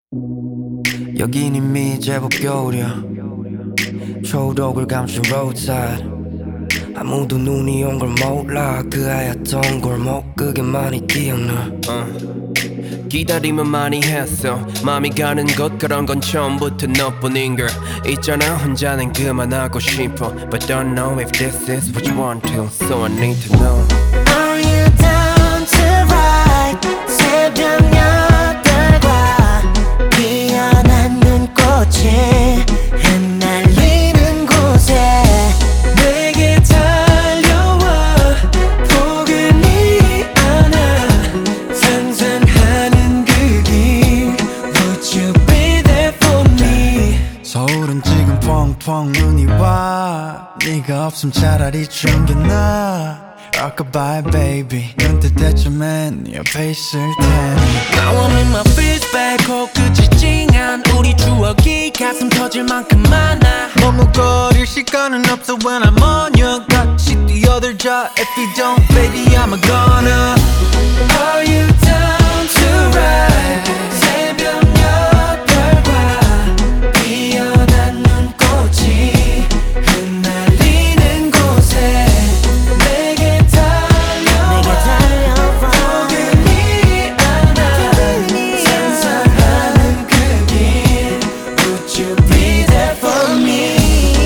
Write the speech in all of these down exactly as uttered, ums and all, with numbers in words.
여긴 이미 제법 겨울이야. 초록을 감춘 roadside. 아무도 눈이 온 걸 몰라. 그 하얗던 골목 그게 많이 기억나. uh. 기다리면 많이 했어. 마음이 가는 것 그런 건 처음부터 너뿐인걸. 있잖아 혼자는 그만하고 싶어. But don't know if this is what you want to. So I need to know. Are you down to ride? 새벽 여덟과 피어난 눈꽃이 흩날리는 곳에 내게 달려와 포근히 안아 상상하는 그 길. Would you be there for me? 서울은 지금 펑펑 눈이 와. 네가 없음 차라리 추운 게 나아. Rockabye baby 눈 뜰 때쯤엔 네 옆에 있을 테니. Now I'm in my feels back 코끝이 찡한 우리 추억이 가슴 터질 만큼 많아. 머뭇거릴 시간은 없어 when I'm on you. 같이 뛰어들자 if you don't baby I'm a goner. Are you down to ride? 새벽 여덟과 피어난 눈꽃이 흩날리는 곳에 내게 달려와 포근히 안아 상상하는 그 길. Would you be there for me?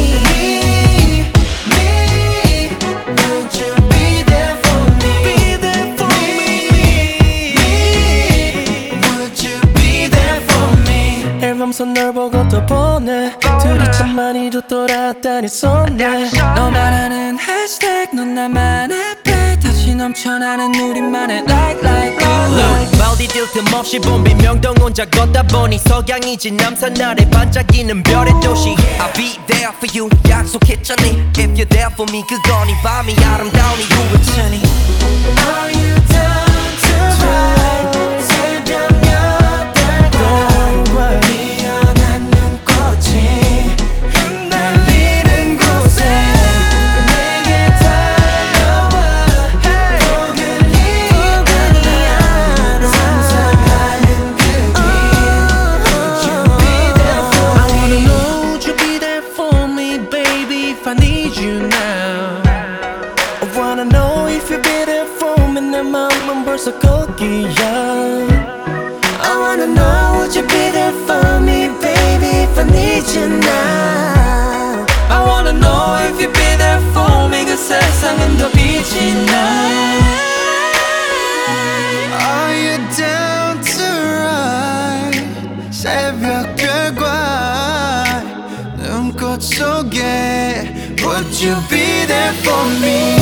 Me, would you be there for me? Be there for me. Would you be there for me? 앨범선 널 보고 또 보내. 둘이 참 많이도 돌아다녔었네. 너만 아는 해시태그 넌 나만 앱에 다시 넘쳐나는 우리만의 like like oh like. 마을이 들 틈 없이 본 비명동 혼자 걷다 보니 석양이지 남산 아래 반짝이는 별의 도시. I'll be there for you 약속했잖니. If you're there for me 그건 이 밤이 아름다운 이유였잖니. Are you down to ride? 새벽 여덟과 피어난 눈꽃이 흩날리는 곳에 내게 달려와 포근히 안아 상상하는 그 길. Would you be there for me? I wanna know would you be there for me baby if I need you now. I wanna know if you'll be there for me. 내 마음은 벌써 거기야. I wanna know would you be there for me baby if I need you now. I wanna know if you'll be there for me. 그 세상은 더 빛이 나. Are you down to ride? 새벽 별과 눈꽃 속에 Would you be there for me?